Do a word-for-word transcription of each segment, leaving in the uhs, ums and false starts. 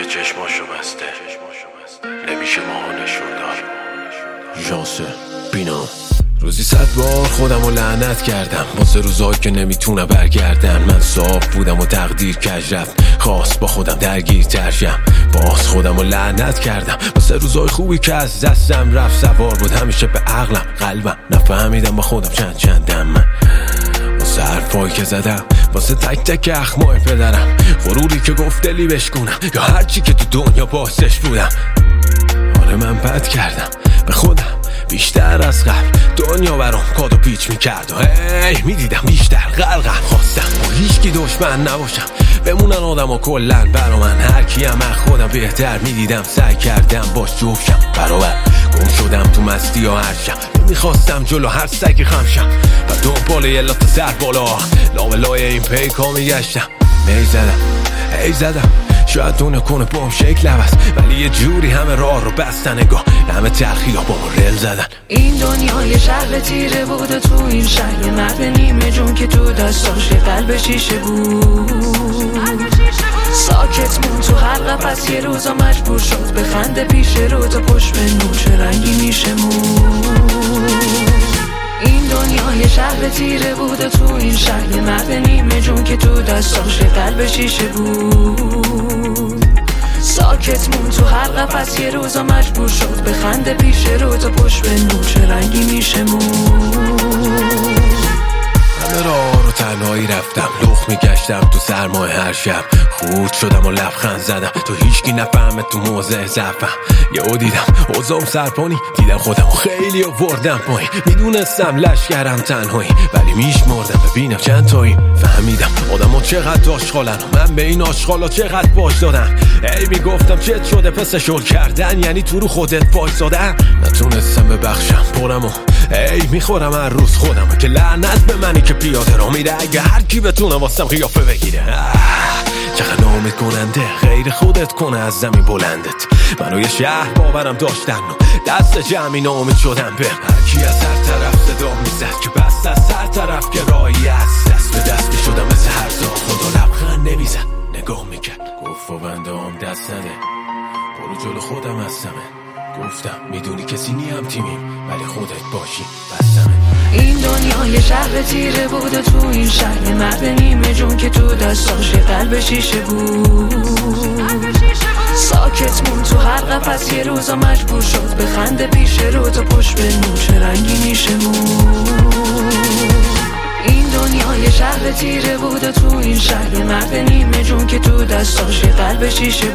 چشماشو بسته نمیشه ماها نشون دار. ژانس بینا روزی صد بار خودم رو لعنت کردم واسه روزایی که نمیتونه برگردم. من صاف بودم و تقدیر کج رفت خواست با خودم درگیر ترشم. باز خودم رو لعنت کردم واسه روزای خوبی که از دستم رفت. سوار بود همیشه به عقلم قلبم نفهمیدم با خودم چند چندم. من واسه حرفایی که زدم واسه تک تک اخمای پدرم. غروری که گفت دلی بشکنم یا هرچی که تو دنیا باعثش بودم. آره من بد کردم به خودم بیشتر از قبل. دنیا برام کاد و پیچ میکرد و هی میدیدم بیشتر غرقم. خواستم با هیچکی دشمن نباشم بمونن آدم ها کلن برا من. هر کیم از خودم بهتر میدیدم سعی کردم باش جوشم برابر. گم شدم تو مستی و هرشم نمیخواستم جلو هر سگی خمشم و دنبال یه لات سر بالا لابلای این پیکا میگشتم. می زدم هی زدم شاید دونه کنه بام شکل عوض ولی یه جوری همه راه رو بستن نگاه همه تلخی ها با ما رل زدن. این دنیا یه شهر تیره بود و تو این شهر یه مرد نیمه جون که تو دستاش یه قلب شیشه بود. ساکت مون تو هر قفس یه روزا مجبور شد به خنده پیش رو تا پشت به نور چه رنگی میشه مون. این دنیا یه شهر تیره بود و تو این شهر یه مرد نیمه جون که تو دستاش یه قلب شیشه بود. ساکت مون تو هر قفس یه روزا مجبور شد به خنده پیش رو تا پشت به نور چه رنگی میشه مون. همه راه رو تنهایی رفتم لخ میگشتم تو سرمای هر شب. خورد شدم و لبخند زدم تو هیچکی نفهمه تو موضع ضعفم. یهو دیدم اوضاعم سرپانی دیدم خودم خیلی آوردم پایین. میدونستم لشکرم تنهایی ولی میشمردم ببینم چند تایی. فهمیدم آدم ها چقدر آشغالن و من به این آشغالا چقدر باش دادم. ای میگفتم چت شده پس شل کردن یعنی تو رو خودت وایسادن. نتونستم ببخشم پرم و ای میخورم هر روز خودم که لعنت به منی که پیاده را میره. اگه هر کی بتونه واسم قیافه بگیره چقدر نامید کننده غیر خودت کنه از زمین بلندت. منو یه شهر باورم داشتن و دست جمعی نامید شدم به هر کی از هر طرف صدا میزد که بست از هر طرف که راهی است. دست به دست میشدم مثل هر زا خدا لبخند نمیزد نگاه میکرد گفت و بنده هم دست نده برو جلو خودم هستمه. گفتم میدونی کسی نیم تیمیم ولی خودت باشی بستمه. این دنیا یه شهر تیره بود و تو این شهر یه مرد نیمه جون که تو دستاش یه قلب شیشه بود. ساکت مون تو هر قفس یه روزا مجبور شد به خنده پیش رو تا پشت به نور چه رنگی میشه مون. این دنیا یه شهر تیره بود و تو این شهر یه مرد نیمه جون که تو دستاش یه قلب شیشه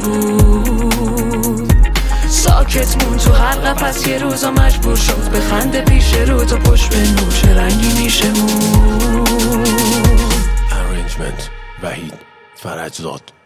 بود. ساکت مون تو هر قفس یه روزا مجبور شد به خنده پیش رو تا پشت به نور چه رنگی میشه مون. Arrangement وحید فرجزاد.